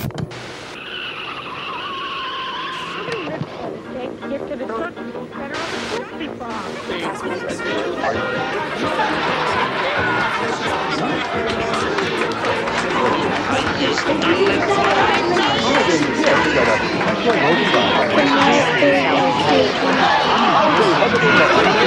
Get to the Tootsie Center of the Tootsie Pop. L-A-S-K-O-T.